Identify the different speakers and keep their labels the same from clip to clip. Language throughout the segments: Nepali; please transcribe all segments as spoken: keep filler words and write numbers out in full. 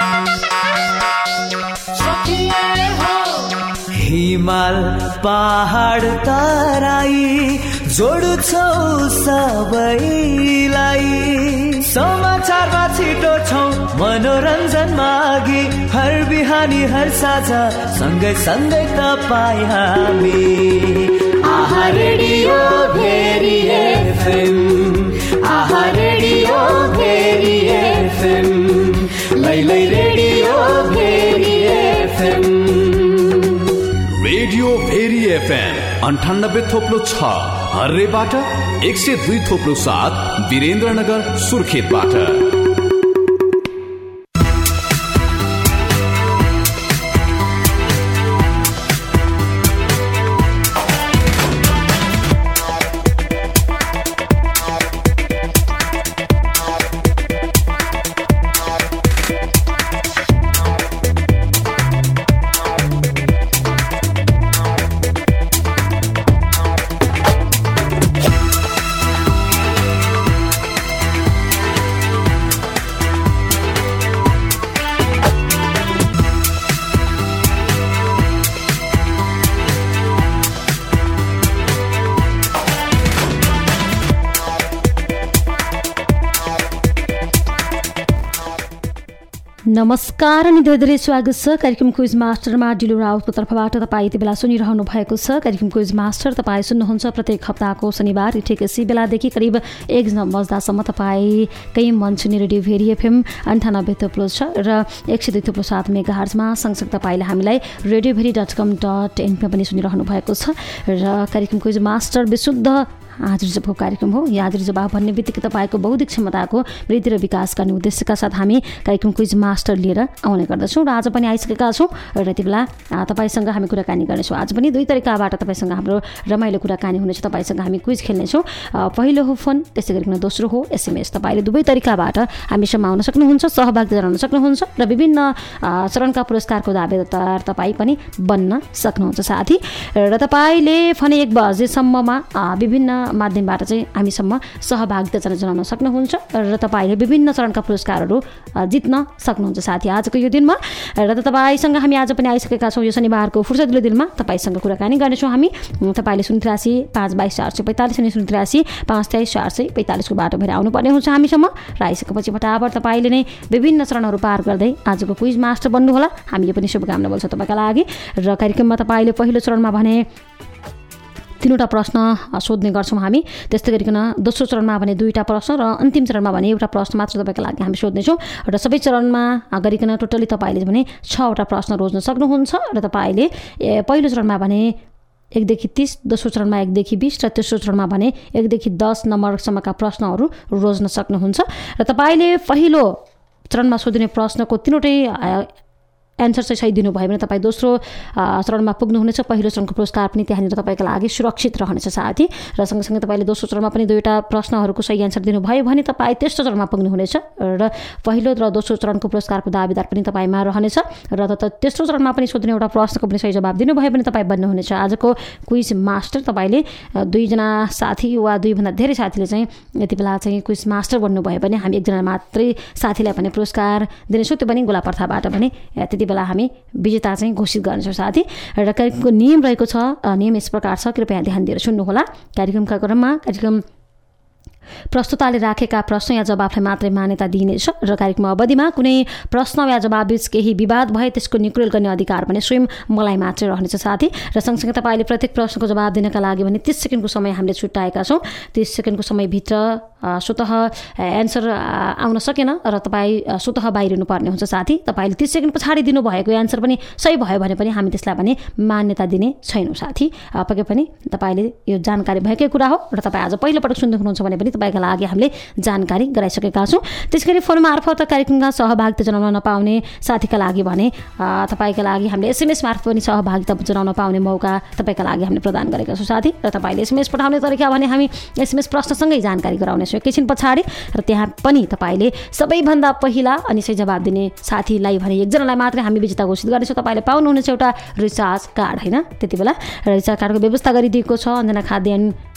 Speaker 1: हिमाल पहाड तराई जोड्छौ सबैलाई समाचारमा छिटो छौ मनोरञ्जनमा अघि हर बिहानी हर साझा सँगै सँगै तपाईँ हामी आहा रेडियो भेरी एफएम आहा रेडियो भेरी एफएम लैलै radio Bheri FM
Speaker 2: radio Bheri FM अन्ठानब्बे थोप्लो छ हर्रेबाट एक सय दुई थोप्लो सात वीरेन्द्रनगर सुर्खेतबाट।
Speaker 3: नमस्कार अनि धेरै धेरै स्वागत छ कार्यक्रम क्विज मास्टरमा डिलो राउतको तर्फबाट। तपाईँ यति बेला सुनिरहनु भएको छ कार्यक्रम क्विज मास्टर। तपाईँ सुन्नुहुन्छ प्रत्येक हप्ताको शनिबार ठिक यसी बेलादेखि करिब एक बज्दासम्म तपाईँकै मन सुनि रेडियो भेरी एफएम अन्ठानब्बे थोप्लो छ र एक सय दुई थोप्लो सात मेगा हर्जमा सँगसँगै तपाईँले हामीलाई radio Bheri dot com dot एनपीमा पनि सुनिरहनु भएको छ र कार्यक्रम क्विज मास्टर विशुद्ध हाजिर जवाबको कार्यक्रम हो। यो हाजिर जवाब भन्ने बित्तिकै तपाईँको बौद्धिक क्षमताको वृद्धि र विकास गर्ने उद्देश्यका साथ हामी कार्यक्रम क्विज मास्टर लिएर आउने गर्दछौँ र आज पनि आइसकेका छौँ र यति बेला तपाईँसँग हामी कुराकानी गर्नेछौँ। आज पनि दुई तरिकाबाट तपाईँसँग हाम्रो रमाइलो कुराकानी हुनेछ। तपाईँसँग हामी क्विज खेल्नेछौँ। पहिलो हो फोन, त्यसै गरिकन दोस्रो हो एसएमएस। तपाईँले दुवै तरिकाबाट हामीसम्म आउन सक्नुहुन्छ, सहभागिता जनाउन सक्नुहुन्छ र विभिन्न चरणका पुरस्कारको दावेदार तपाईँ पनि बन्न सक्नुहुन्छ साथी। र तपाईँले भने एक बजेसम्ममा विभिन्न माध्यमबाट चाहिँ हामीसम्म सहभागिता जनाउन सक्नुहुन्छ र तपाईँले विभिन्न चरणका पुरस्कारहरू जित्न सक्नुहुन्छ साथी आजको यो दिनमा। र तपाईँसँग हामी आज पनि आइसकेका छौँ। यो शनिबारको फुर्सदिलो दिनमा तपाईँसँग कुराकानी गर्नेछौँ हामी। तपाईँले शून्य त्रियासी पाँच बाइस चार सय पैँतालिस अनि शून्य त्रियासी पाँच तेइस चार सय पैँतालिसको बाटो भएर आउनुपर्ने हुन्छ हामीसम्म र आइसकेपछि फटाफट तपाईँले नै विभिन्न चरणहरू पार गर्दै आजको क्विज मास्टर बन्नुहोला। हामीले पनि शुभकामना बोल्छौँ तपाईँका लागि। र कार्यक्रममा तपाईँले पहिलो चरणमा भने तीनवटा प्रश्न सोध्ने गर्छौँ हामी। त्यस्तै गरिकन दोस्रो चरणमा भने दुईवटा प्रश्न र अन्तिम चरणमा भने एउटा प्रश्न मात्र तपाईँको लागि हामी सोध्नेछौँ र सबै चरणमा गरिकन टोटली तपाईँले भने छवटा प्रश्न रोज्न सक्नुहुन्छ र तपाईँले पहिलो चरणमा भने एकदेखि तिस, दोस्रो चरणमा एकदेखि बिस र तेस्रो चरणमा भने एकदेखि दस नम्बरसम्मका प्रश्नहरू रोज्न सक्नुहुन्छ र तपाईँले पहिलो चरणमा सोधिने प्रश्नको तीनवटै एन्सर चाहिँ सही दिनुभयो भने तपाईँ दोस्रो चरणमा पुग्नुहुनेछ। पहिलो चरणको पुरस्कार पनि त्यहाँनिर तपाईँको लागि सुरक्षित रहनेछ साथी। र सँगसँगै तपाईँले दोस्रो चरणमा पनि दुईवटा प्रश्नहरूको सही एन्सर दिनुभयो भने तपाईँ तेस्रो चरणमा पुग्नुहुनेछ र पहिलो र दोस्रो चरणको पुरस्कारको दावेदार पनि तपाईँमा रहनेछ र तेस्रो चरणमा पनि सोध्ने एउटा प्रश्नको पनि सही जवाब दिनुभयो भने तपाईँ बन्नुहुनेछ आजको क्विज मास्टर। तपाईँले दुईजना साथी वा दुईभन्दा धेरै साथीले चाहिँ यति बेला चाहिँ क्विज मास्टर बन्नुभयो भने हामी एकजना मात्रै साथीलाई भने पुरस्कार दिनेछौँ, त्यो पनि गोलापर्थाबाट भने त्यति बेला हामी विजेता चाहिँ घोषित गर्नेछौँ साथी। र कार्यक्रमको नियम रहेको छ, नियम यस प्रकार छ, कृपया ध्यान दिएर सुन्नुहोला। कार्यक्रमका क्रममा कार्यक्रम प्रस्तुताले राखेका प्रश्न या जवाफलाई मात्रै मान्यता दिइनेछ र कार्यक्रम अवधिमा कुनै प्रश्न या जवाबबीच केही विवाद भए त्यसको निकुरेल गर्ने अधिकार भने स्वयं मलाई मात्रै रहनेछ साथी। र सँगसँगै तपाईँले प्रत्येक प्रश्नको जवाब दिनका लागि भने तीस सेकेन्डको समय हामीले छुट्याएका छौँ। तीस सेकेन्डको समयभित्र स्वतः एन्सर आउन सकेन र तपाईँ स्वतः बाहिरिनु पर्ने हुन्छ साथी। तपाईँले तीस सेकेन्ड पछाडि दिनुभएको एन्सर पनि सही भयो भने पनि हामी त्यसलाई भने मान्यता दिने छैनौँ साथी। पक्कै पनि तपाईँले यो जानकारी भएकै कुरा हो र तपाईँ आज पहिलोपटक सुन्दै हुनुहुन्छ भने पनि तपाईँका लागि हामीले जानकारी गराइसकेका छौँ। त्यसगरी फोन मार्फत कार्यक्रममा सहभागिता जनाउन नपाउने साथीका लागि भने तपाईँका लागि हामीले एसएमएस मार्फत पनि सहभागिता जनाउन पाउने मौका तपाईँका लागि हामीले प्रदान गरेका छौँ साथी। र तपाईँले एसएमएस पठाउने तरिका भने हामी एसएमएस प्रश्नसँगै जानकारी गराउनेछौँ एकैछिन पछाडि र त्यहाँ पनि तपाईँले सबैभन्दा पहिला अनि सही जवाब दिने साथीलाई भने एकजनालाई मात्रै हामी विजेता घोषित गर्नेछौँ। तपाईँले पाउनुहुनेछ एउटा रिचार्ज कार्ड होइन, त्यति बेला रिचार्ज कार्डको व्यवस्था गरिदिएको छ अन्जना खाद्यान्न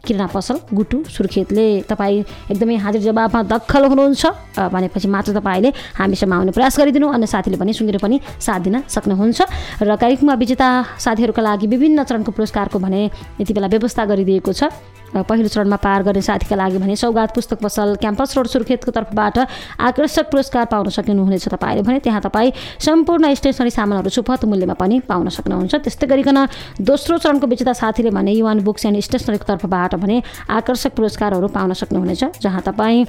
Speaker 3: किराना पसल गुटु सुर्खेतले। तपाईँ एकदमै हाजिर जवाबमा दक्खल हुनुहुन्छ भनेपछि मात्र तपाईँले हामीसँग आउने प्रयास गरिदिनु, अन्य साथीले पनि सुनेर पनि साथ दिन सक्नुहुन्छ। र कार्यक्रममा विजेता साथीहरूका लागि विभिन्न चरणको पुरस्कारको भने यति बेला व्यवस्था गरिदिएको छ। पहिलो चरणमा पार गर्ने साथीका लागि भने सौगात पुस्तक पसल क्याम्पस रोड सुर्खेतको तर्फबाट आकर्षक पुरस्कार पाउन सक्नुहुनेछ तपाईँले भने। त्यहाँ तपाईँ सम्पूर्ण स्टेसनरी सामानहरू सुपथ मूल्यमा पनि पाउन सक्नुहुन्छ। त्यस्तै गरिकन दोस्रो चरणको विजेता साथीले भने युवान बुक्स एन्ड स्टेसनरीको तर्फबाट भने आकर्षक पुरस्कारहरू पाउन सक्नुहुनेछ, जहाँ तपाईँ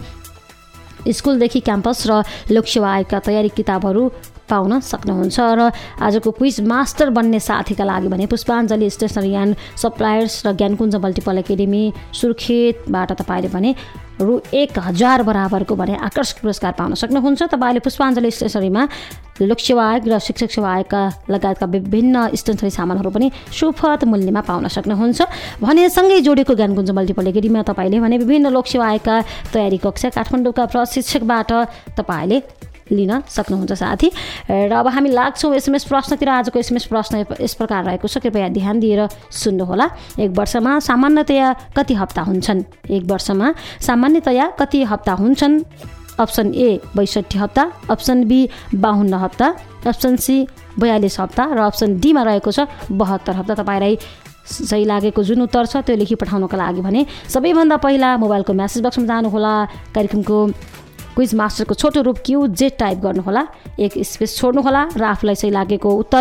Speaker 3: स्कुलदेखि क्याम्पस र लोकसेवा आयोगका तयारी किताबहरू पाउन सक्नुहुन्छ। र आजको क्विज मास्टर बन्ने साथीका लागि भने पुष्पाञ्जली स्टेसनरी एन्ड सप्लायर्स र ज्ञानकुञ्ज मल्टिपल एकाडेमी सुर्खेतबाट तपाईँले भने रु एक हजार बराबरको भने आकर्षक पुरस्कार पाउन सक्नुहुन्छ। तपाईँले पुष्पाञ्जली स्टेसनरीमा लोकसेवा आयोग र शिक्षक सेवा आयोगका लगायतका विभिन्न स्टेसनरी सामानहरू पनि सुपथ मूल्यमा पाउन सक्नुहुन्छ। भने सँगै जोडेको ज्ञानकुञ्ज मल्टिपल एकाडेमीमा तपाईँले भने विभिन्न लोकसेवा आयोगका तयारी कक्षा काठमाडौँका प्रशिक्षकबाट तपाईँले लिन सक्नुहुन्छ साथी। र अब हामी लाग्छौँ एसएमएस प्रश्नतिर। आजको एसएमएस प्रश्न यस प्रकार रहेको छ, कृपया ध्यान दिएर सुन्नुहोला। एक वर्षमा सामान्यतया कति हप्ता हुन्छन्? एक वर्षमा सामान्यतया कति हप्ता हुन्छन्? अप्सन ए बैसठी हप्ता, अप्सन बी बाहन्न हप्ता, अप्सन सी बयालिस हप्ता र अप्सन डीमा रहेको छ बहत्तर हप्ता। तपाईँलाई सही लागेको जुन उत्तर छ त्यो लेखी पठाउनको लागि भने सबैभन्दा पहिला मोबाइलको म्यासेज बक्समा जानुहोला, कार्यक्रमको क्विज मास्टरको छोटो रूप क्यु जेड टाइप गर्नुहोला, एक स्पेस छोड्नुहोला र आफूलाई सही लागेको उत्तर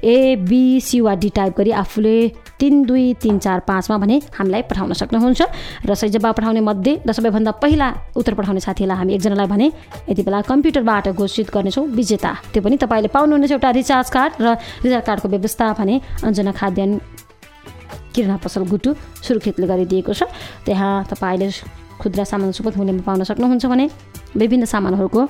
Speaker 3: ए बी सी वा डी टाइप गरी आफूले तिन दुई तिन चार पाँचमा भने हामीलाई पठाउन सक्नुहुन्छ। र सही जवाब पठाउने मध्ये र सबैभन्दा पहिला उत्तर पठाउने साथीलाई हामी एकजनालाई भने यति बेला कम्प्युटरबाट घोषित गर्नेछौँ विजेता। त्यो पनि तपाईँले पाउनुहुनेछ एउटा रिचार्ज कार्ड, र रिचार्ज कार्डको व्यवस्था भने अञ्जना खाद्यान्न किराना पसल गुटु सुर्खेतले गरिदिएको छ। त्यहाँ तपाईँले खुद्रा सामान सुपथ मूल्यमा पाउन सक्नुहुन्छ भने विभिन्न सामानहरूको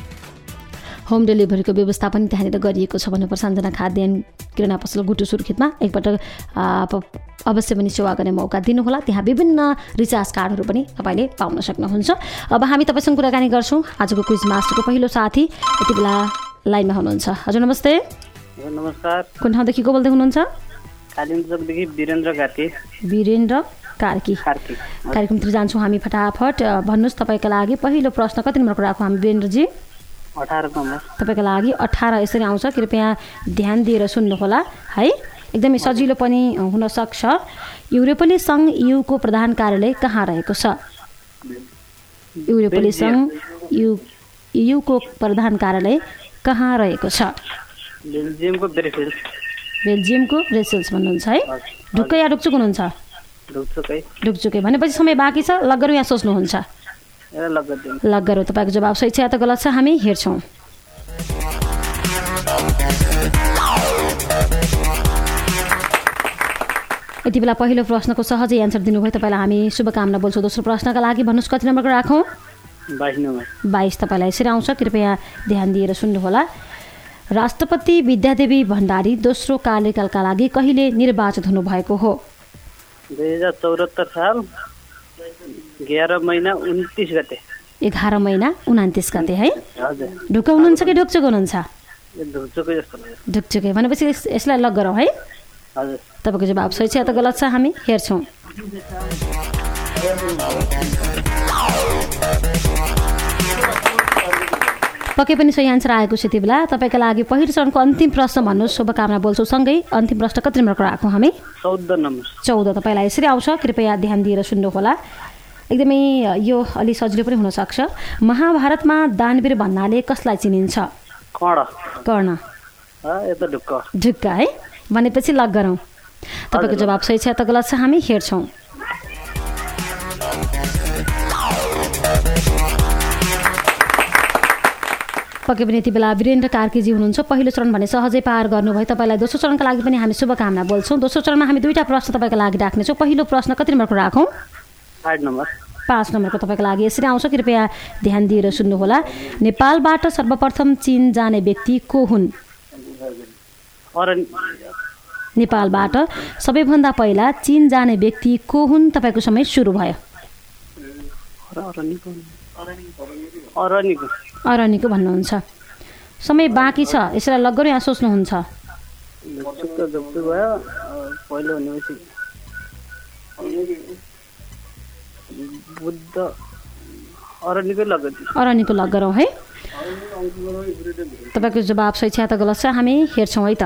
Speaker 3: होम डेलिभरीको व्यवस्था पनि त्यहाँनिर गरिएको छ भन्नुपर्छ। अञ्जना खाद्यान्न किराना पसल गुटु सुर्खेतमा एकपटक अवश्य पनि सेवा गर्ने मौका दिनुहोला। त्यहाँ विभिन्न रिचार्ज कार्डहरू पनि तपाईँले पाउन सक्नुहुन्छ। अब हामी तपाईँसँग कुराकानी गर्छौँ। आजको क्विज मास्टरको पहिलो साथी यति बेला लाइनमा हुनुहुन्छ। हजुर नमस्ते।
Speaker 4: नमस्कार।
Speaker 3: कुन ठाउँदेखि को बोल्दै हुनुहुन्छ?
Speaker 4: कालिम्पोङदेखि वीरेन्द्र कार्की।
Speaker 3: वीरेन्द्र कार्की। कार्यक्रमतिर जान्छौँ हामी फटाफट। भन्नुहोस् तपाईँका लागि पहिलो प्रश्न कति नम्बरको राखौँ हामी वीरेन्द्रजी?
Speaker 4: अठार नम्बर।
Speaker 3: तपाईँका लागि अठार यसरी आउँछ, कृपया ध्यान दिएर सुन्नुहोला है। एकदमै सजिलो पनि हुनसक्छ। युरोपेली सङ्घ युको प्रधान कार्यालय कहाँ रहेको छ? युरोपेली सङ्घ यु युको प्रधान कार्यालय कहाँ रहेको छ?
Speaker 4: बेल्जियमको ब्रसेल्स।
Speaker 3: बेल्जियमको ब्रसेल्स भन्नुहुन्छ है। ढुक्कै या ढुकचुक हुनुहुन्छ?
Speaker 4: ढुकचुकै।
Speaker 3: ढुकचुकै भनेपछि समय बाँकी छ, लगहरू यहाँ सोच्नुहुन्छ? लगहरू। तपाईँको जवाब सही छ या त गलत छ हामी हेर्छौँ। यति बेला पहिलो प्रश्नको सहजै एन्सर दिनुभयो, तपाईँलाई हामी शुभकामना बोल्छौँ। दोस्रो प्रश्नका लागि भन्नुहोस् कति नम्बरको राखौँ?
Speaker 4: बाइस नम्बर।
Speaker 3: बाइस तपाईँलाई यसरी आउँछ, कृपया ध्यान दिएर सुन्नुहोला। राष्ट्रपति विद्यादेवी भण्डारी दोस्रो कार्यकालका लागि कहिले निर्वाचित हुनुभएको हो?
Speaker 4: दुई हजार चौहत्तर साल एघार महिना उन्तिस गते।
Speaker 3: एघार महिना उन्तिस गते है।
Speaker 4: हजुर।
Speaker 3: ढुक्क हुनुहुन्छ कि ढुकचुक हुनुहुन्छ?
Speaker 4: ढुकचुकै जस्तो लाग्यो।
Speaker 3: ढुकचुकै भनेपछि यसलाई लग गरौँ है।
Speaker 4: हजुर।
Speaker 3: तपाईँको जवाब सही छ या त गलत छ हामी हेर्छौँ। पक्कै पनि सही एन्सर आएको छ। यति बेला तपाईँका लागि पहिलो चरणको अन्तिम प्रश्न भन्नुहोस्, शुभकामना बोल्छौँ। सँगै अन्तिम प्रश्न कति नम्बरको राखौँ हामी?
Speaker 4: चौध नम्बर।
Speaker 3: चौध तपाईँलाई यसरी आउँछ, कृपया ध्यान दिएर सुन्नुहोला। एकदमै यो अलि सजिलो पनि हुनसक्छ। महाभारतमा दानवीर भन्नाले कसलाई चिनिन्छ?
Speaker 4: कर्ण।
Speaker 3: कर्ण। ढुक्क है भनेपछि लग गरौँ। तपाईँको जवाब सही छ या त गलत छ हामी हेर्छौँ। पक्कै पनि यति बेला वीरेन्द्र कार्कीजी हुनुहुन्छ। पहिलो चरण भने सहजै पार गर्नुभयो। तपाईँलाई दोस्रो चरणका लागि पनि हामी शुभकामना बोल्छौँ। दोस्रो चरणमा हामी दुईवटा प्रश्न तपाईँको लागि राख्नेछौँ। पहिलो प्रश्न कति नम्बरको राखौँ?
Speaker 4: पाँच नम्बर।
Speaker 3: पाँच नम्बरको तपाईँको लागि यसरी आउँछ, कृपया ध्यान दिएर सुन्नुहोला। नेपालबाट सर्वप्रथम चीन जाने व्यक्ति को हुन्? नेपालबाट सबैभन्दा पहिला चीन जाने व्यक्ति को हुन्? तपाईँको समय सुरु भयो। अरनिको भन्नुहुन्छ। समय बाँकी छ, यसलाई लग गरौँ या सोच्नुहुन्छ?
Speaker 4: बुद्ध अरण्यको लग
Speaker 3: अरण्यको लग गरौँ है। तपाईँको जवाब सही छ या त गलत छ हामी हेर्छौँ है त।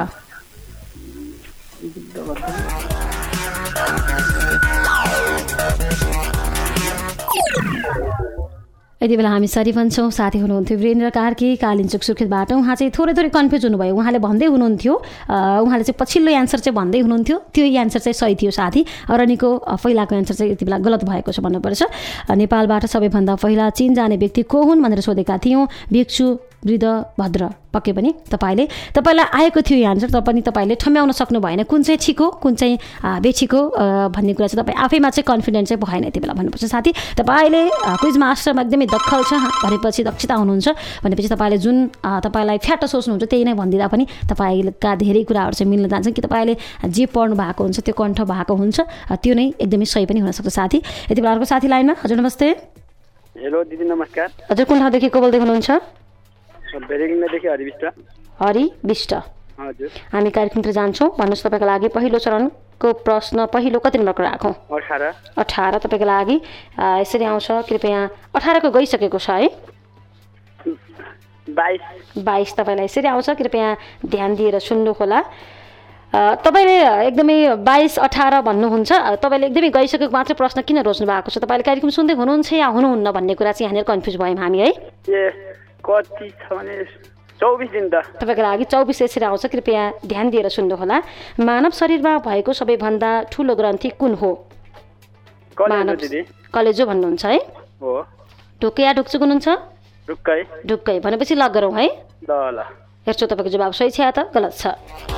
Speaker 3: यति बेला हामी सरी भन्छौँ। साथी हुनुहुन्थ्यो वीरेन्द्र कार्की कालिन्चोक सुर्खेतबाट। उहाँ चाहिँ थोरै थोरै कन्फ्युज हुनुभयो। उहाँले भन्दै हुनुहुन्थ्यो उहाँले चाहिँ पछिल्लो एन्सर चाहिँ भन्दै हुनुहुन्थ्यो त्यो एन्सर चाहिँ सही थियो साथी। अरण्यको पहिलाको एन्सर चाहिँ यति बेला गलत भएको छ भन्नुपर्छ। नेपालबाट सबैभन्दा पहिला चीन जाने व्यक्ति को हुन् भनेर सोधेका थियौँ। भिक्षु वृद्ध भद्र पक्कै पनि तपाईँले तपाईँलाई आएको थियो यो एन्सर पनि तपाईँले ठम्याउन सक्नु भएन कुन चाहिँ ठिक हो कुन चाहिँ बेठिक हो भन्ने कुरा चाहिँ तपाईँ आफैमा चाहिँ कन्फिडेन्ट चाहिँ भएन यति बेला भन्नुपर्छ साथी। तपाईँले क्विज मास्टरमा एकदमै दखल छ भनेपछि दक्षता हुनुहुन्छ भनेपछि तपाईँले जुन तपाईँलाई फ्याट सोच्नुहुन्छ त्यही नै भनिदिँदा पनि तपाईँका धेरै कुराहरू चाहिँ मिल्न जान्छ कि तपाईँले जे पढ्नु भएको हुन्छ त्यो कण्ठ भएको हुन्छ त्यो नै एकदमै सही पनि हुनसक्छ साथी। यति बेला अर्को साथी लाइनमा। हजुर नमस्ते।
Speaker 5: हेलो दिदी नमस्कार।
Speaker 3: हजुर कुन ठाउँदेखि को बोल्दै हुनुहुन्छ?
Speaker 5: हरि विष्ट।
Speaker 3: हरि विष्ट
Speaker 5: हजुर।
Speaker 3: हामी कार्यक्रमतिर जान्छौँ। भन्नुहोस् तपाईँको लागि पहिलो चरणको प्रश्न पहिलो कति नम्बरको राखौँ?
Speaker 5: अठार।
Speaker 3: अठार तपाईँको लागि यसरी आउँछ कृपया। अठारको गइसकेको छ है?
Speaker 5: बाइस।
Speaker 3: बाइस तपाईँलाई यसरी आउँछ कृपया ध्यान दिएर सुन्नुहोला। तपाईँले एकदमै बाइस अठार भन्नुहुन्छ। तपाईँले एकदमै गइसकेको मात्र प्रश्न किन रोज्नु भएको छ? तपाईँले कार्यक्रम सुन्दै हुनुहुन्छ या हुनुहुन्न भन्ने कुरा चाहिँ यहाँनिर कन्फ्युज भयौँ हामी है।
Speaker 5: कति छ भने चौबिस दिन त। तपाईँको
Speaker 3: लागि चौबिस यसरी आउँछ कृपया ध्यान दिएर सुन्नुहोला। मानव शरीरमा भएको सबैभन्दा ठुलो ग्रन्थि कुन हो?
Speaker 5: मानव
Speaker 3: कलेजो भन्नुहुन्छ है?
Speaker 5: हो।
Speaker 3: ढुक्कै या ढुक्चुक हुनुहुन्छ?
Speaker 5: ढुक्कै।
Speaker 3: ढुक्कै भनेपछि लग गरौँ है।
Speaker 5: ल ल
Speaker 3: हेर्छु तपाईँको जवाब सही छ या त गलत छ।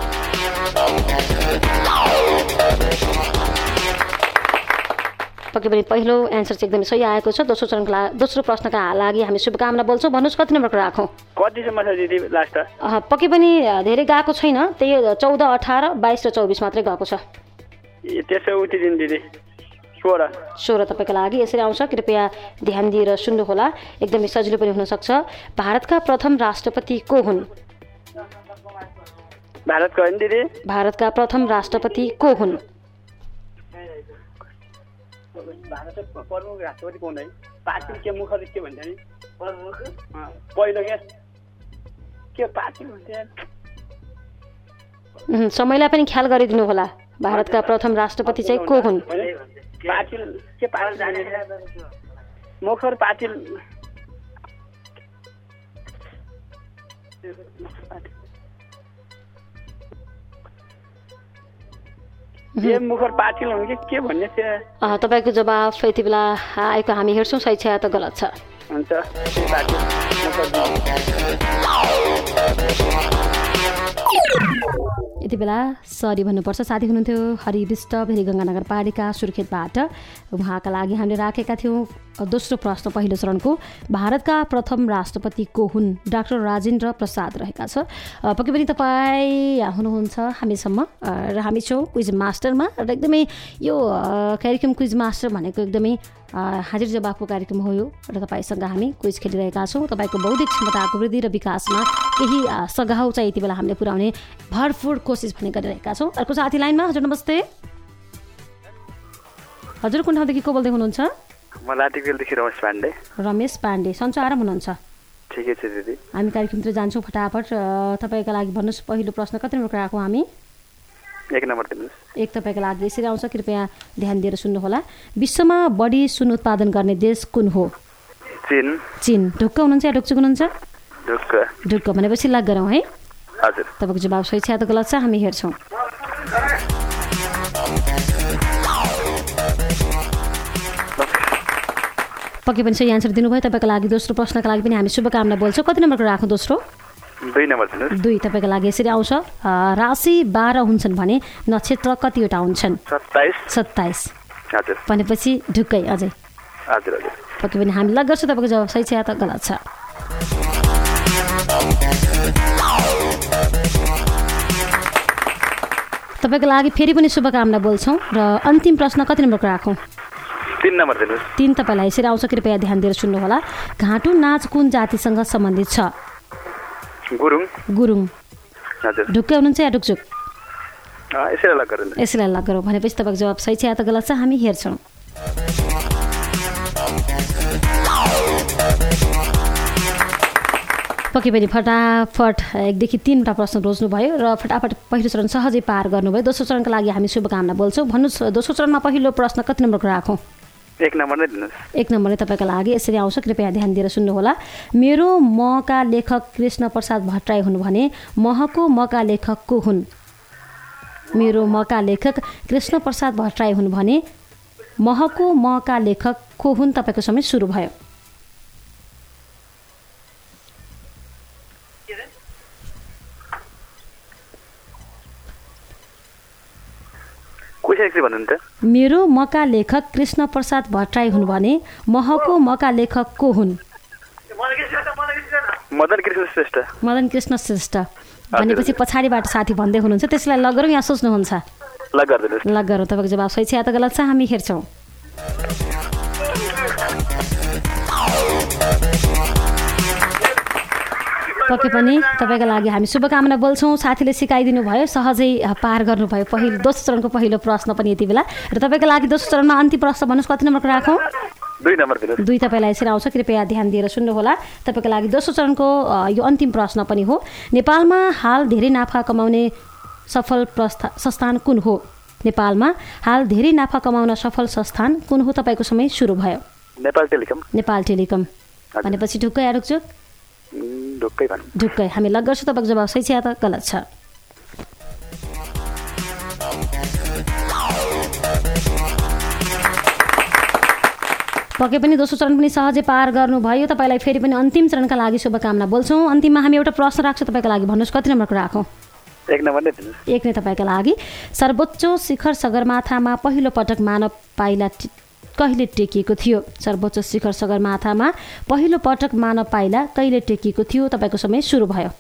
Speaker 3: पक्कै पनि पहिलो एन्सर चाहिँ एकदमै सही आएको छ। दोस्रो चरणको ला दोस्रो प्रश्नका लागि हामी शुभकामना बोल्छौँ। भन्नुहोस् कति नम्बरको राखौँ?
Speaker 5: कतिसम्म छ दिदी लास्ट?
Speaker 3: पक्कै पनि धेरै गएको छैन। त्यही चौध अठार बाइस र चौबिस मात्रै गएको छ।
Speaker 5: त्यसो उति दिन दिदी सोह्र। सोह्र
Speaker 3: तपाईँको लागि यसरी आउँछ कृपया ध्यान दिएर सुन्नुहोला। एकदमै सजिलो पनि हुनसक्छ। भारतका प्रथम राष्ट्रपति को हुन्?
Speaker 5: भारतको होइन दिदी?
Speaker 3: भारतका प्रथम राष्ट्रपति को हुन्?
Speaker 5: भारतको प्रमुख राष्ट्रपति कोन है? पार्टी के मुखले के भन्छ नि? प्रमुख पहिलो के के पार्टी भन्छ?
Speaker 3: समयलाई पनि ख्याल गरिदिनु होला। भारतका प्रथम राष्ट्रपति चाहिँ को हुन्?
Speaker 5: पार्टी के पार्टी जाने मुखर पार्टी ये मुखर पार्टी लङ्गे के भन्ने थियो?
Speaker 3: तपाईको जवाफ यति बेला आएको हामी हेर्छौँ सही छ या त गलत छ।
Speaker 5: हुन्छ पार्टी
Speaker 3: यति बेला सरी भन्नुपर्छ। साथी हुनुहुन्थ्यो हरि विष्ट भेरीगङ्गा नगरपालिका सुर्खेतबाट। उहाँका लागि हामीले राखेका थियौँ दोस्रो प्रश्न पहिलो चरणको। भारतका प्रथम राष्ट्रपति को हुन्? डाक्टर राजेन्द्र प्रसाद रहेका छ। पक्कै पनि तपाईँ हुनुहुन्छ हामीसम्म र हामी छौँ क्विज मास्टरमा र एकदमै यो कार्यक्रम क्विज मास्टर भनेको एकदमै हाजिर जवाफको कार्यक्रम हो यो र तपाईँसँग हामी क्विज खेलिरहेका छौँ। तपाईँको बौद्धिक क्षमताको वृद्धि र विकासमा केही सघाउ चाहिँ यति बेला हामीले पुर्याउने भरपूर कोसिस पनि गरिरहेका छौँ। अर्को साथी लाइनमा। हजुर नमस्ते। हजुर कुन ठाउँदेखि को बोल्दै हुनुहुन्छ?
Speaker 5: म लाटीगुलदेखि रमेश पाण्डे।
Speaker 3: रमेश पाण्डे सन्चो आराम हुनुहुन्छ?
Speaker 5: ठिकै छ दिदी।
Speaker 3: हामी कार्यक्रमतिर जान्छौँ फटाफट। तपाईँका लागि भन्नुहोस् पहिलो प्रश्न कति नम्बरको राखौँ हामी?
Speaker 5: एक नम्बर दिनुहोस्।
Speaker 3: एक तपाईँको लागि यसरी आउँछ कृपया ध्यान दिएर सुन्नुहोला। विश्वमा बढी सुन उत्पादन गर्ने देश कुन हो?
Speaker 5: चीन।
Speaker 3: चीन। ढुक्क हुनुहुन्छ या ढुक्चुक हुनुहुन्छ?
Speaker 5: ढुक्क।
Speaker 3: ढुक्क भनेपछि लाग गरौँ है।
Speaker 5: हजुर।
Speaker 3: तपाईँको जवाब सही छ या त गलत छ हामी हेर्छौँ। पक्कै पनि सही एन्सर दिनुभयो। तपाईँको लागि दोस्रो प्रश्नका लागि पनि हामी शुभकामना बोल्छौँ। कति नम्बरको राखौँ दोस्रो?
Speaker 5: दुई नम्बर दिनुहोस्।
Speaker 3: दुई तपाईँको लागि यसरी आउँछ। राशि बाह्र हुन्छन् भने नक्षत्र कतिवटा हुन्छन्?
Speaker 5: सत्ताइस।
Speaker 3: सत्ताइस।
Speaker 5: हजुर।
Speaker 3: भनेपछि ढुक्कै अझै।
Speaker 5: हजुर हजुर।
Speaker 3: पक्कै पनि हामी लग गर्छौँ। तपाईँको जवाब सही छ या त गलत छ? तपाईँको लागि फेरि पनि शुभकामना बोल्छौँ र अन्तिम प्रश्न कति नम्बरको राखौँ?
Speaker 5: तीन नम्बर दिनुहोस्।
Speaker 3: तीन तपाईँलाई यसरी आउँछ कृपया ध्यान दिएर सुन्नुहोला। घाँटु नाच कुन जातिसँग सम्बन्धित छ?
Speaker 5: गुरुङ।
Speaker 3: गुरुङ।
Speaker 5: हजुर।
Speaker 3: ढुक्कै हुनुहुन्छ या ढुकचुक?
Speaker 5: यसैलाई लग गरौँ।
Speaker 3: यसैलाई लग गरौँ भनेपछि तपाईँको जवाब सही छ या त गलत छ हामी हेर्छौँ। पक्कै पनि फटाफट एकदेखि तीनवटा प्रश्न रोज्नुभयो र फटाफट पहिलो चरण सहजै पार गर्नुभयो। दोस्रो चरणको लागि हामी शुभकामना बोल्छौँ। भन्नुहोस् दोस्रो चरणमा पहिलो प्रश्न कति नम्बरको राखौँ?
Speaker 5: एक नम्बर नै दिनुहोस्।
Speaker 3: एक नम्बर नै तपाईँको लागि यसरी आउँछ, कृपया ध्यान दिएर सुन्नुहोला। मेरो मका लेखक कृष्ण प्रसाद भट्टराई हुन् भने महको मका लेखक को हुन्? मेरो मका लेखक कृष्ण प्रसाद भट्टराई हुन् भने महको मका लेखक को हुन्? तपाईँको समय सुरु भयो। मेरो मका लेखक कृष्ण प्रसाद भट्टराई हुन् भने महको मका लेखक को हुन्?
Speaker 5: मदन कृष्ण श्रेष्ठ।
Speaker 3: मदन कृष्ण श्रेष्ठ भनेपछि पछाडिबाट साथी भन्दै हुनुहुन्छ, त्यसलाई लग गरौँ या सोच्नुहुन्छ?
Speaker 5: लग गरिदिनुहोस्।
Speaker 3: लग गरौँ। तपाईँको जवाब सही छ या त गलत छ, हामी हेर्छौँ। पक्कै पनि तपाईँको लागि हामी शुभकामना बोल्छौँ। साथीले सिकाइदिनु भयो, सहजै पार गर्नुभयो पहिलो दोस्रो चरणको पहिलो प्रश्न पनि यति बेला। र तपाईँको लागि दोस्रो चरणमा अन्तिम प्रश्न भन्नुहोस् कति नम्बरको राखौँ?
Speaker 5: दुई नम्बर दिनुहोस्।
Speaker 3: दुई तपाईँलाई यसरी आउँछ, कृपया ध्यान दिएर सुन्नुहोला। तपाईँको लागि दोस्रो चरणको यो अन्तिम प्रश्न पनि हो। नेपालमा हाल धेरै नाफा कमाउने सफल संस्थान कुन हो? नेपालमा हाल धेरै नाफा कमाउन सफल संस्थान कुन हो? तपाईँको समय सुरु भयो।
Speaker 5: नेपाल टेलिकम।
Speaker 3: नेपाल टेलिकम भनेपछि ढुक्कै या ढुकचुक?
Speaker 5: ढुक्कै भन्नु।
Speaker 3: ढुक्कै। हामी लग गर्छौँ। तपाईँको जवाब सही छ या त गलत छ? पक्कै पनि दोस्रो चरण पनि सहजै पार गर्नुभयो। तपाईँलाई फेरि पनि अन्तिम चरणका लागि शुभकामना बोल्छौँ। अन्तिममा हामी एउटा प्रश्न राख्छौँ तपाईँको लागि। भन्नुहोस् कति नम्बरको राखौँ?
Speaker 5: एक नम्बर नै दिनुहोस्।
Speaker 3: एक नै तपाईँको लागि। सर्वोच्च शिखर सगरमाथामा पहिलो पटक मानव पाइला कहिले टेकिएको थियो? सर्वोच्च शिखर सगरमाथामा पहिलो पटक मानव पाइला कहिले टेकिएको थियो? तपाईँको समय सुरु भयो।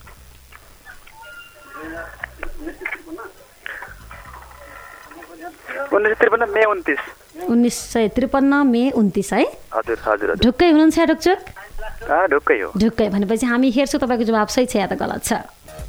Speaker 3: उन्नाइस सय त्रिपन्न मे उन्तिस है?
Speaker 5: हजुर हजुर।
Speaker 3: ढुक्कै हुनुहुन्छ या ढुकचुक?
Speaker 5: ढुक्कै हो।
Speaker 3: ढुक्कै भनेपछि हामी हेर्छौँ तपाईँको जवाब सही छ या त गलत छ।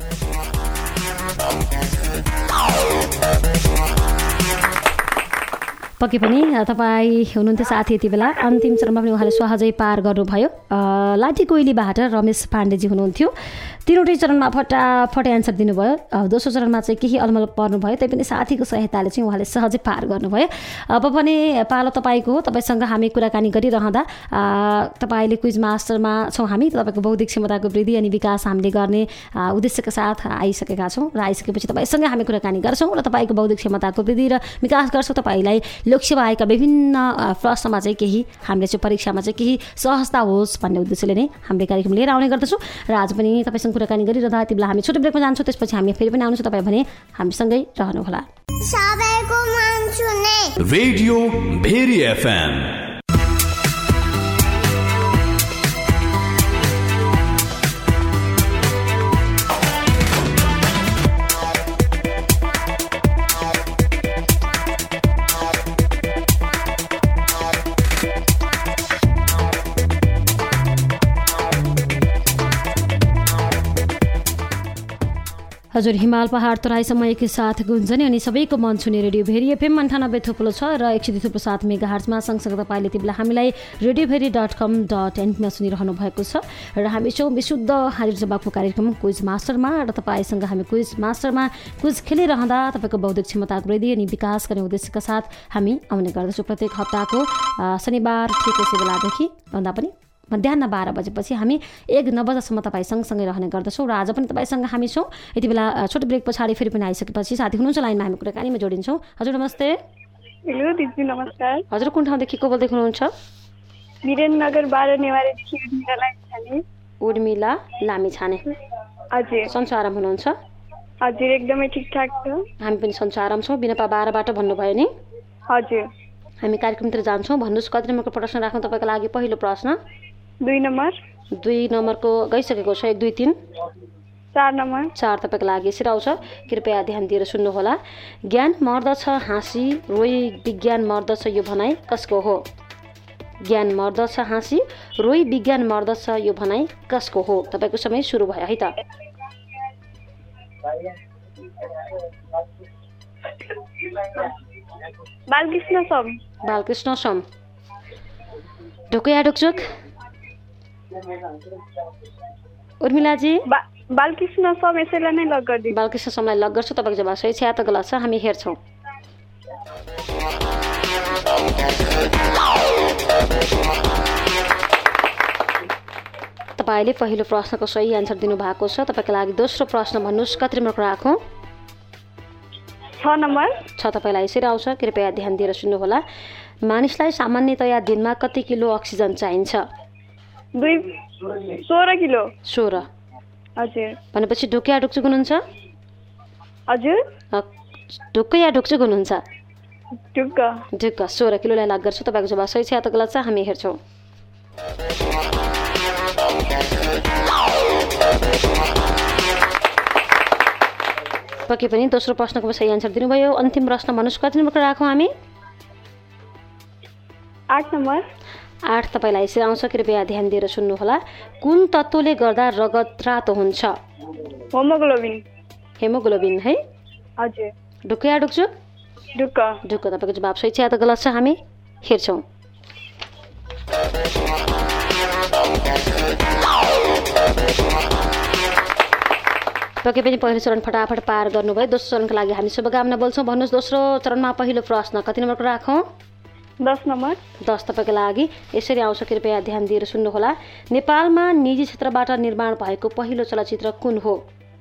Speaker 3: पक्कै पनि तपाईँ हुनुहुन्थ्यो साथी यति बेला। अन्तिम चरणमा पनि उहाँले सहजै पार गर्नुभयो। लाठी कोइलीबाट रमेश पाण्डेजी हुनुहुन्थ्यो। तीनवटै चरणमा फटाफट एन्सर दिनुभयो। दोस्रो चरणमा चाहिँ केही अलमल पर्नुभयो, त्यही पनि साथीको सहायताले चाहिँ उहाँले सहजै पार गर्नुभयो। अब भने पालो तपाईँको हो। तपाईँसँग हामी कुराकानी गरिरहँदा तपाईँले क्विज मास्टरमा छौँ हामी, तपाईँको बौद्धिक क्षमताको वृद्धि अनि विकास हामीले गर्ने उद्देश्यका साथ आइसकेका छौँ र आइसकेपछि तपाईँसँग हामी कुराकानी गर्छौँ र तपाईँको बौद्धिक क्षमताको वृद्धि र विकास गर्छौँ। तपाईँलाई लोकसेवा आएका विभिन्न प्रश्नमा चाहिँ केही हामीले चाहिँ परीक्षामा चाहिँ केही सहजता होस् भन्ने उद्देश्यले नै हामीले कार्यक्रम लिएर आउने गर्दछौँ। र आज पनि तपाईँसँग कुराकानी गरिरहँदा यति बेला हामी छोटो ब्रेकमा जान्छौँ, त्यसपछि हामी फेरि पनि आउछौँ। तपाईँ भने हामीसँगै रहनुहोला।
Speaker 2: Radio Bheri FM.
Speaker 3: हजुर, हिमाल पहाड तराई समयको साथ गुन्जने अनि सबैको मन छुने रेडियो भेरी एफएम अन्ठानब्बे थुप्रो छ र एक सय दुई थुप्रो सात मेगा हर्जमा सँगसँगै तपाईँले यति बेला हामीलाई radio Bheri dot com dot एनपीमा सुनिरहनु भएको छ र हामी छौँ विशुद्ध हाजिर जवाबको कार्यक्रम क्विज मास्टरमा र तपाईँसँग हामी क्विज मास्टरमा क्विज खेलिरहँदा तपाईँको बौद्धिक क्षमताको वृद्धि अनि विकास गर्ने उद्देश्यका साथ हामी आउने गर्दछौँ। प्रत्येक हप्ताको शनिबार ठिक यसै बेलादेखि भन्दा पनि मध्याह बाह्र बजेपछि हामी एक नौ बजासम्म तपाईँ सँगसँगै रहने गर्दछौँ र आज पनि तपाईँसँग हामी छौँ। यति बेला छोटो ब्रेक पछाडि फेरि पनि आइसकेपछि साथी हुनुहुन्छ लाइनमा, हामी कुराकानीमा जोडिन्छौँ। हजुर नमस्ते।
Speaker 6: हेलो दिदी नमस्कार।
Speaker 3: हजुर कुन ठाउँदेखि को बोल्दै हुनुहुन्छ?
Speaker 6: वीरेन्द्रनगर बाह्र नेवारीदेखि उर्मिला लामिछाने।
Speaker 3: उर्मिला लामिछाने।
Speaker 6: हजुर। सन्चो
Speaker 3: आराम हुनुहुन्छ?
Speaker 6: हजुर एकदमै ठिकठाक छ।
Speaker 3: हामी पनि सन्चो आराम छौँ। बिनपा बाह्रबाट भन्नुभयो नि?
Speaker 6: हजुर।
Speaker 3: हामी कार्यक्रमतिर जान्छौँ। भन्नुहोस् कति नम्बरको प्रश्न राख्नु तपाईँको लागि? पहिलो प्रश्न
Speaker 6: दुई नम्बर।
Speaker 3: दुई नम्बरको गइसकेको छ। एक दुई तिन
Speaker 6: चार नम्बर।
Speaker 3: चार तपाईँको लागि यसरी आउँछ, कृपया ध्यान दिएर सुन्नुहोला। ज्ञान मर्दछ हाँसी रोई विज्ञान मर्दछ यो भनाइ कसको हो? ज्ञान मर्दछ हाँसी रोई विज्ञान मर्दछ यो भनाइ कसको हो? तपाईँको समय सुरु भयो है त।
Speaker 6: बालकृष्ण सम।
Speaker 3: बालकृष्ण सम। ढोकया ढोकचोक उर्मिलाजी
Speaker 6: बालकृष्ण सम यसैलाई नै लक गरिदिनु।
Speaker 3: बालकृष्ण समलाई लक गर्छु। तपाईँको जवाब सही छ या त गलत छ हामी हेर्छौँ। तपाईँले पहिलो प्रश्नको सही एन्सर दिनुभएको छ। तपाईँको लागि दोस्रो प्रश्न भन्नुहोस् कति नम्बरको राखौँ?
Speaker 6: छ नम्बर।
Speaker 3: छ तपाईँलाई यसरी आउँछ, कृपया ध्यान दिएर सुन्नुहोला। मानिसलाई सामान्यतया दिनमा कति किलो अक्सिजन चाहिन्छ?
Speaker 6: दुई सोह्र किलो।
Speaker 3: सोह्र।
Speaker 6: हजुर।
Speaker 3: भनेपछि ढुक्क या ढुकचुक हुनुहुन्छ?
Speaker 6: हजुर।
Speaker 3: ढुक्क या ढुकचुक हुनुहुन्छ?
Speaker 6: ढुक्क।
Speaker 3: ढुक्क। सोह्र किलोलाई लाग गर्छु। तपाईँको जवाब सही छ या त गलत छ हामी हेर्छौँ। पक्कै पनि दोस्रो प्रश्नको सही एन्सर दिनुभयो। अन्तिम प्रश्न भन्नुहोस् कति नम्बरको राखौँ हामी?
Speaker 6: आठ नम्बर।
Speaker 3: आठ तपाईँलाई यसरी आउँछ, कृपया ध्यान दिएर सुन्नुहोला। कुन तत्त्वले गर्दा रगत रातो हुन्छ?
Speaker 6: होमोग्लोबिन।
Speaker 3: हेमोग्लोबिन है।
Speaker 6: हजुर।
Speaker 3: ढुक्क या ढुक्छु?
Speaker 6: ढुक्क।
Speaker 3: ढुक्क। तपाईँको जवाब सही छ या त गलत छ हामी हेर्छौँ। पक्कै पनि पहिलो चरण फटाफट पार गर्नुभयो। दोस्रो चरणको लागि हामी शुभकामना बोल्छौँ। भन्नुहोस् दोस्रो चरणमा पहिलो प्रश्न कति नम्बरको राखौँ?
Speaker 6: दस नम्बर।
Speaker 3: दस तपाईँको लागि यसरी आउँछ, कृपया ध्यान दिएर सुन्नुहोला। नेपालमा निजी क्षेत्रबाट निर्माण भएको पहिलो चलचित्र कुन हो?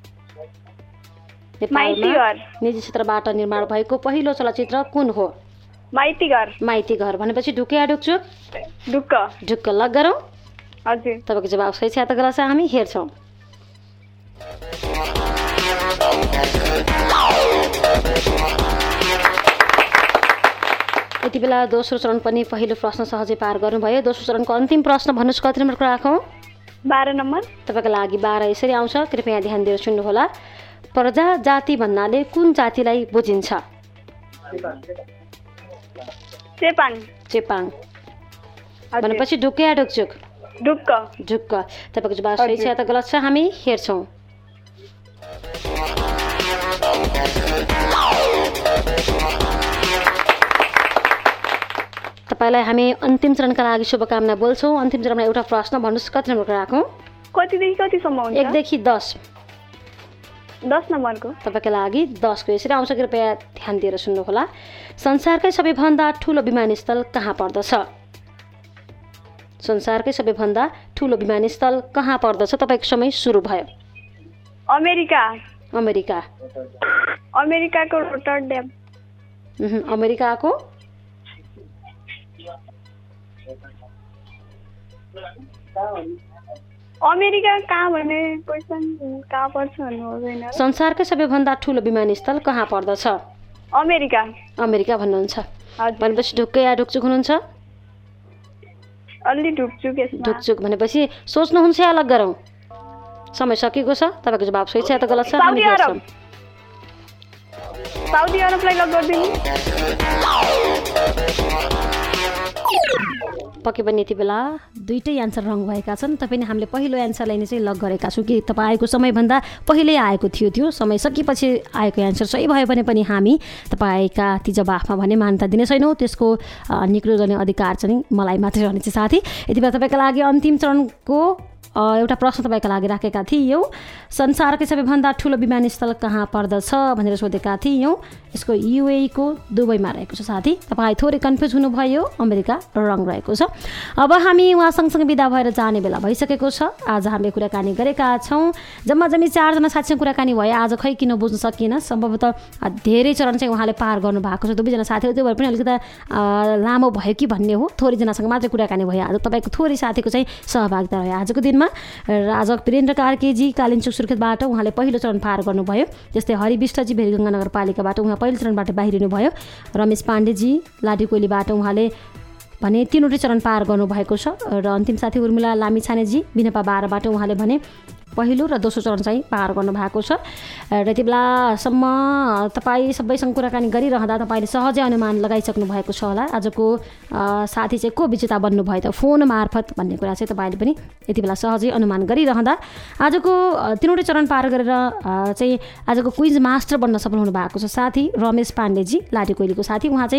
Speaker 3: नेपालमा निजी क्षेत्रबाट निर्माण भएको पहिलो चलचित्र कुन हो?
Speaker 6: माइती घर।
Speaker 3: माइती घर। भनेपछि ढुक्क या ढुकचुक?
Speaker 6: ढुक्क।
Speaker 3: ढुक्क लक गरौँ।
Speaker 6: हजुर।
Speaker 3: तपाईँको जवाब सही छ या त गलत छ हामी हेर्छौँ। यति बेला दोस्रो चरण पनि पहिलो प्रश्न सहजै पार गर्नुभयो। दोस्रो चरणको अन्तिम प्रश्न भन्नुहोस् कति नम्बरको राखौँ?
Speaker 6: बाह्र नम्बर। तपाईँको
Speaker 3: लागि बाह्र यसरी आउँछ, कृपया ध्यान दिएर सुन्नुहोला। प्रजा जाति भन्नाले कुन जातिलाई बुझिन्छ?
Speaker 6: चेपाङ।
Speaker 3: चेपाङ। भनेपछि ढुक्क या ढुकचुक?
Speaker 6: ढुक्क।
Speaker 3: ढुक्क। तपाईँको जवाब सही छ या त गलत छ हामी हेर्छौँ। तपाईँलाई हामी अन्तिम चरणका लागि शुभकामना बोल्छौँ। अन्तिम चरणमा एउटा प्रश्न भन्नुहोस् कति नम्बरको राखौँ?
Speaker 6: कतिदेखि कतिसम्म हुन्छ?
Speaker 3: एकदेखि दस।
Speaker 6: दस नम्बरको। तपाईँको
Speaker 3: लागि दसको यसरी आउँछ, कृपया ध्यान दिएर सुन्नुहोला। संसारकै सबैभन्दा ठुलो विमानस्थल कहाँ पर्दछ? संसारकै सबैभन्दा ठुलो विमानस्थल कहाँ पर्दछ? तपाईँको समय सुरु भयो।
Speaker 6: अमेरिका।
Speaker 3: अमेरिका।
Speaker 6: अमेरिकाको रोटरड्याम।
Speaker 3: अमेरिकाको
Speaker 6: अमेरिका कहाँ भने क्वेसन कहाँ पर्छ भन्नु हुँदैन।
Speaker 3: संसारकै सबैभन्दा ठुलो विमानस्थल कहाँ पर्दछ?
Speaker 6: अमेरिका।
Speaker 3: अमेरिका भन्नुहुन्छ। भनेपछि ढुक्क या ढुकचुक हुनुहुन्छ?
Speaker 6: अलि ढुकचुक।
Speaker 3: ढुकचुक भनेपछि सोच्नुहुन्छ या अलग गरौँ? समय सकिएको छ। तपाईँको जवाब सही छ या त गलत छ?
Speaker 6: Saudi Arab. साउदी अरबलाई लक गरिदिनु।
Speaker 3: पक्कै पनि यति बेला दुईटै एन्सर रङ भएका छन्। तपाईँ हामीले पहिलो एन्सरलाई नै चाहिँ लक गरेका छौँ कि तपाईँको समयभन्दा पहिल्यै आएको थियो। त्यो समय सकिएपछि आएको एन्सर सही भयो भने पनि हामी तपाईँका ती जवाफमा भने मान्यता दिने छैनौँ। त्यसको निक्लो गर्ने अधिकार चाहिँ मलाई मात्रै रहनेछ साथी। यति बेला तपाईँका लागि अन्तिम चरणको एउटा प्रश्न तपाईँका लागि राखेका थियौँ। संसारकै सबैभन्दा ठुलो विमानस्थल कहाँ पर्दछ भनेर सोधेका थियौँ। यसको युए को दुबईमा रहेको छ साथी। तपाईँ थोरै कन्फ्युज हुनुभयो, अमेरिका रङ रहेको छ। अब हामी उहाँ सँगसँगै बिदा भएर जाने बेला भइसकेको छ। आज हामीले कुराकानी गरेका छौँ। जम्मा जम्मी चारजना साथीसँग कुराकानी भयो। आज खै किन बुझ्न सकिएन, सम्भवतः धेरै चरण चाहिँ उहाँले पार गर्नुभएको छ। दुवैजना साथीहरू त्यो भएर पनि अलिकति लामो भयो कि भन्ने हो। थोरैजनासँग मात्रै कुराकानी भयो। आज तपाईँको थोरै साथीको चाहिँ सहभागिता रह्यो। आजको दिनमा राजा वीरेन्द्र कार्कीजी कालिन्चोक सुर्खेतबाट उहाँले पहिलो चरण पार गर्नुभयो। जस्तै हरिविष्टजी भेरीगङ्गा नगरपालिकाबाट उहाँ पहिलो चरणबाट बाहिरिनु भयो। रमेश पाण्डेजी लाडीकोइलीबाट उहाँले भने तीनवटै चरण पार गर्नुभएको छ। र अन्तिम साथी उर्मिला लामिछानेजी बिनपा बाह्रबाट उहाँले भने पहिलो र दोस्रो चरण चाहिँ पार गर्नुभएको छ। र यति बेलासम्म तपाईँ सबैसँग कुराकानी गरिरहँदा तपाईँले सहजै अनुमान लगाइसक्नु भएको छ होला आजको साथी चाहिँ को विजेता बन्नुभयो त फोन मार्फत भन्ने कुरा चाहिँ तपाईँले पनि यति बेला सहजै अनुमान गरिरहँदा आजको तीनवटै चरण पार गरेर चाहिँ आजको क्विज मास्टर बन्न सफल हुनु भएको छ साथी रमेश पाण्डेजी लाडीकोइलीको साथी। उहाँ चाहिँ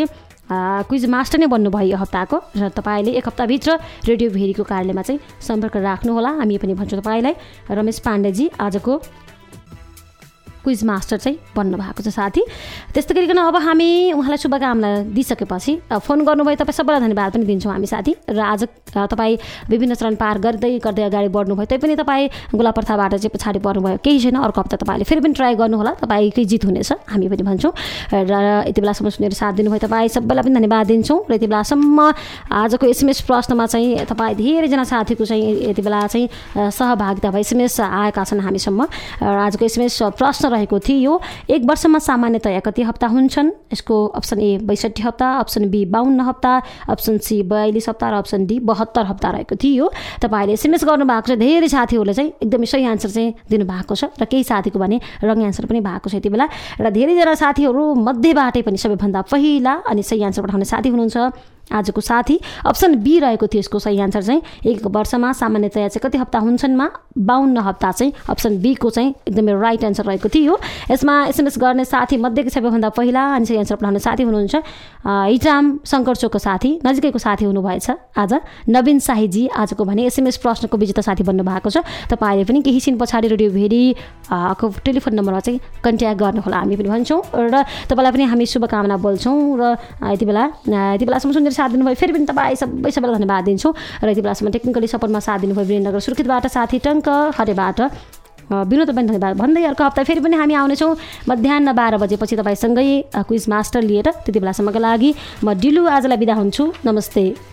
Speaker 3: क्विज मास्टर नै बन्नुभयो यो हप्ताको र तपाईँले एक हप्ताभित्र रेडियो भेरीको कार्यालयमा चाहिँ सम्पर्क राख्नुहोला। हामी पनि भन्छौँ तपाईँलाई रमेश पाण्डेजी आजको क्विज मास्टर चाहिँ बन्नु भएको छ साथी। त्यस्तै गरिकन अब हामी उहाँलाई शुभकामना दिइसकेपछि फोन गर्नुभयो तपाईँ सबैलाई धन्यवाद पनि दिन्छौँ हामी साथी। र आज तपाईँ विभिन्न चरण पार गर्दै गर्दै अगाडि बढ्नुभयो तै पनि तपाईँ गोलाप्रथाबाट चाहिँ पछाडि पर्नुभयो, केही छैन, अर्को हप्ता तपाईँले फेरि पनि ट्राई गर्नुहोला, तपाईँकै जित हुनेछ हामी पनि भन्छौँ। र यति बेलासम्म सुनेर साथ दिनुभयो तपाईँ सबैलाई पनि धन्यवाद दिन्छौँ। र यति बेलासम्म आजको एसएमएस प्रश्नमा चाहिँ तपाईँ धेरैजना साथीको चाहिँ यति बेला चाहिँ सहभागिता भयो, एसएमएस आएका छन् हामीसम्म। र आजको एसएमएस प्रश्न रहेको थियो, एक वर्षमा सामान्यतया कति हप्ता हुन्छन्? यसको अप्सन ए बैसठी हप्ता, अप्सन बी बाहन्न हप्ता, अप्सन सी बयालिस हप्ता र अप्सन डी बहत्तर हप्ता रहेको थियो। तपाईँले एसएमएस गर्नुभएको छ, धेरै साथीहरूले चाहिँ एकदमै सही आन्सर चाहिँ दिनुभएको छ र केही साथीको भने रङ आन्सर पनि भएको छ यति बेला। र धेरैजना साथीहरू मध्येबाटै पनि सबैभन्दा पहिला अनि सही आन्सर पठाउने साथी हुनुहुन्छ आजको साथी। अप्सन बी रहेको थियो यसको सही आन्सर चाहिँ, एक वर्षमा सामान्यतया चाहिँ कति हप्ता हुन्छन्मा बाहन्न हप्ता चाहिँ अप्सन बी को चाहिँ एकदमै राइट आन्सर रहेको थियो। यसमा एसएमएस गर्ने साथी मध्येको सबैभन्दा पहिला अनि सही आन्सर पठाउने साथी हुनुहुन्छ इटाम शङ्करचोकको साथी, नजिकैको साथी हुनुभएछ आज नवीन शाहीजी। आजको भने एसएमएस प्रश्नको विजेता साथी बन्नु भएको छ। तपाईँले पनि केही छिन पछाडि रेडियो भेरी को टेलिफोन नम्बरमा चाहिँ कन्ट्याक्ट गर्नुहोला हामी पनि भन्छौँ। र तपाईँलाई पनि हामी शुभकामना बोल्छौँ। र यति बेला यति बेलासम्म सुनेर साथ दिनुभयो फेरि पनि तपाईँ सबै सबैलाई धन्यवाद दिन्छौँ। र यति बेलासम्म टेक्निकली सपोर्टमा साथ दिनुभयो वीरेन्द्रनगर सुर्खेतबाट साथी टङ्क हरेबाट विनोद पनि धन्यवाद भन्दै अर्को हप्ता फेरि पनि हामी आउनेछौँ मध्याह बाह्र बजेपछि तपाईँसँगै क्विज मास्टर लिएर। त्यति बेलासम्मको लागि म डिलु आजलाई बिदा हुन्छु। नमस्ते।